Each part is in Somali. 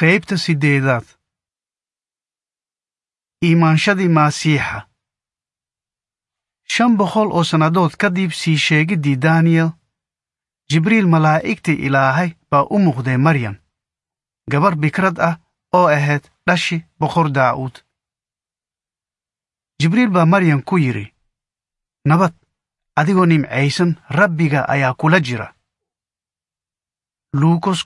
qaybta 8 iimaanshadii Masiixa 500 oo sannadood kadib sii sheegidii Daniel Jibriil malaa'igtii Ilaahay baa u muuqday Maryam gabar bikrad ah oo ahayd dhashi boqor Daa'uud Jibriil baa Maryam ku yiri nabad adigoo nimcaysan Rabbiga ayaa kula jira Luukos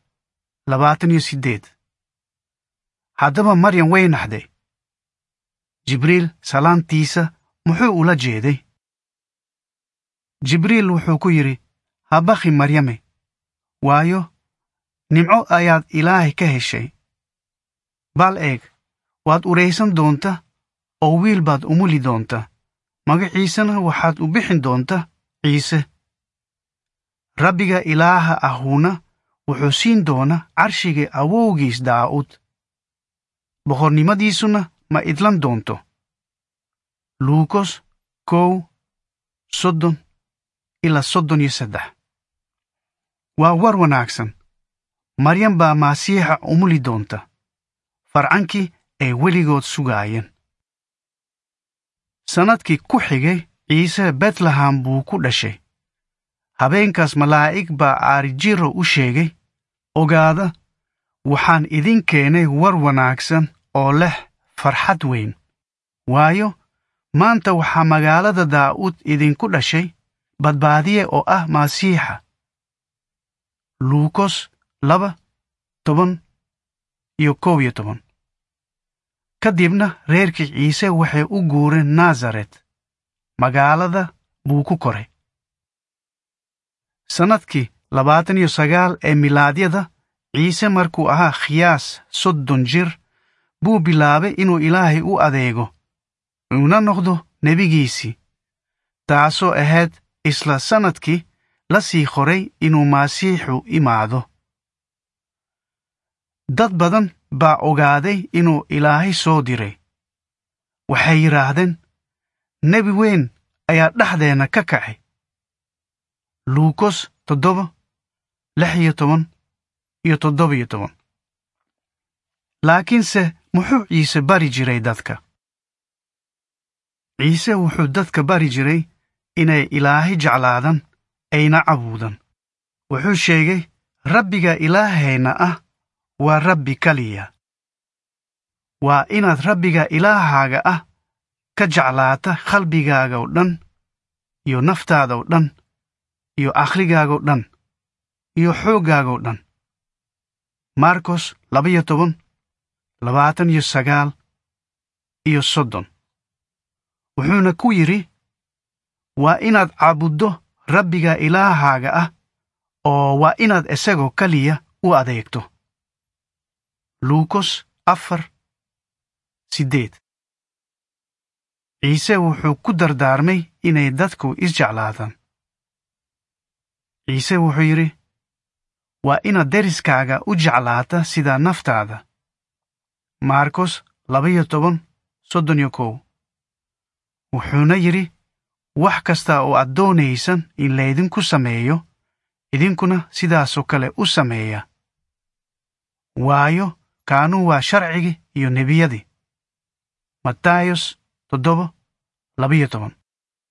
1:28 haddaba Maryam way naxday Jibriil salaantiisa muxuu ula jeeday Jibriil wuxuu ku yiri habaqi Maryame waayo nimco ayaad Ilaahay ka heshay bal eeg waad ureysan doonta oo wiil baad umuli doonta magaciisana waxaad u bixin doonta Ciise Rabbiga Ilaaha ahuna wuxuu siin doona carshiga awowgiis Daa'uud boqornimadiisuna ma idlan doonto Luukos 1:30-33 waa war wanaagsan Maryam baa Masiixa umuli doonta farcankii ay weligood sugaayeen sanadkii ku xigay Ciise Bethlehem buu ku dhashay habeenkaas malaa'ig baa Arijiro u sheegay ogaada waxaan idin keenay war wanaagsan oo leh farxad weyn waayo maanta waxaa magaalada Daa'uud idinku dhashay badbaadiye oo ah Masiixa Luukos 2:10-11 kadibna reerkii Ciise waxay u guureen Nazaret magaalada buu ku koray sanadkii 29 ee milaadyada Ciise markuu ahaa qiyaas 30 jir buu bilaabay inuu Ilaahay u adeego una noqdo nebigiisii taasoo ahayd isla sanadkii la sii qoray inuu Masiixu imaado dad badan baa ogaaday inuu Ilaahay soo diray waxay yiraahdeen nebi weyn ayaa dhexdeena ka kacay Luukos 7:16-17 laakiinse muxuu Ciise bari jiray dadka Ciise wuxuu dadka bari jiray inay Ilaahay jeclaadaan ayna caabudaan wuxuu sheegay Rabbiga Ilaahayna ah waa Rabbi kaliya waa inaad Rabbiga Ilaahaaga ah ka jeclaata qalbigaaga oo dhan iyo naftaada oo dhan iyo aqligaaga oo dhan iyo xoogaaga oo dhan Markos 12:29-30 wuxuuna ku yiri waa inaad caabuddo Rabbiga Ilaahaaga ah oo waa inaad isagoo kaliya u adeegto Luukos 4:8 Ciise wuxuu ku dardaarmay inay dadku isjeclaadaan Ciise wuxuu yiri waa inaad deriskaaga u jeclaata sida naftaada Markos 12:31 wuxuuna yiri wax kasta oo aad doonaysan in laydinku sameeyo idinkuna sidaasoo kale u sameeya waayo kaanu waa sharcigi iyo nebiyadii Matayos 7:12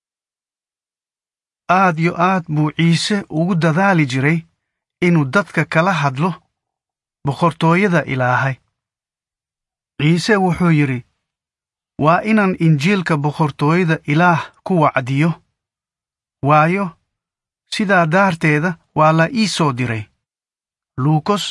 aad iyo aad buu Ciise ugu dadaali jiray inuu dadka kala hadlo boqortooyada Ilaahay Ciise wuxuu yiri waa inaan injiilka boqortooyada Ilaah ku wacdiyo waayo sidaa daarteeda waa la ii soo diray Luukos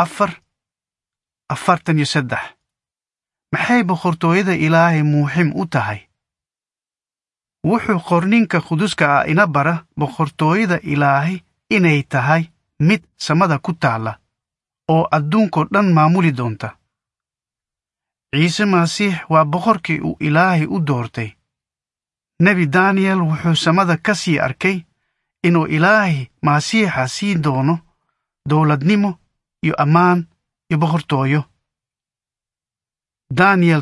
4:43 maxay boqortooyada Ilaahay muhiim u tahay wuxuu qorninka quduska ah ina bara boqortooyada Ilaahay inay tahay mid samada ku taala oo adduunko dhan maamuli doonta Ciise Masiix waa boqorkii uu Ilaahay u doortay Nebi Daniel wuxuu samada ka sii arkay inuu Ilaahay Masiixa siin doono dowladnimo iyo ammaan iyo boqortooyo Daniel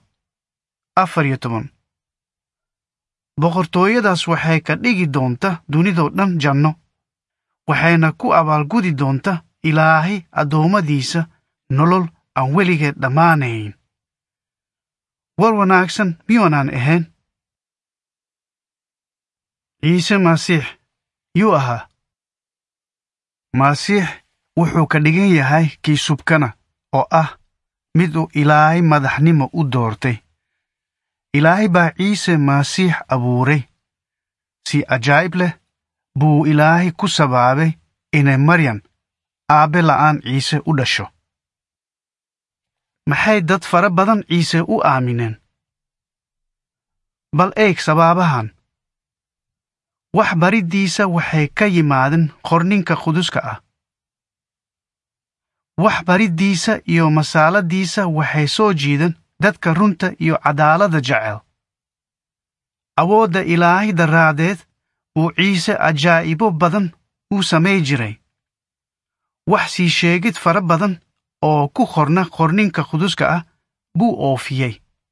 7:14 boqortooyadaas waxay ka dhigi doonta dunidoo dhan janno waxayna ku abaalgudi doonta Ilaahay adoomadiisa nolol aan weligeed dhammaanayn. war wanaagsan miyuunaan ahayn? ciise masiix yuu ahaa? masiix wuxuu ka dhigan yahay kii subkana oo ah mid uu ilaahay madaxnimo u doortay. ilaahay baa ciise masiix abuuray. si ajaa'ib leh buu ilaahay ku sabaabay inay maryam aabbe la'aan ciise u dhasho. maxay dad fara badan ciise u aamineen? bal eeg sabaabahan. wax bariddiisa waxay ka yimaadeen qorninka quduska ah. wax bariddiisa iyo masaaladiisa waxay soo jiideen dadka runta iyo cadaaladda jecel. awoodda ilaahay daraaddeed buu ciise ajaa'ibo badan u samay jiray. wax sii sheegid fara badan oo ku qorna qorninka quduska ah buu oofiyey.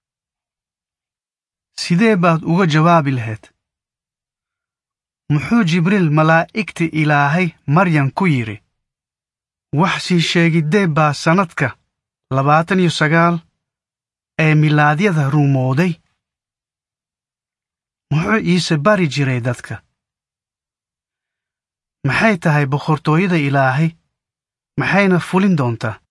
sidee baad uga jawaabi lahayd? muxuu jibriil malaa'igta ilaahay maryam ku yidhi? wax sii sheegidee baa sannadka 29 ee milaadyada rumooday. muxuu ciise bari jiray dadka? maxay tahay boqortooyada ilaahay? maxayna fulin doontaa?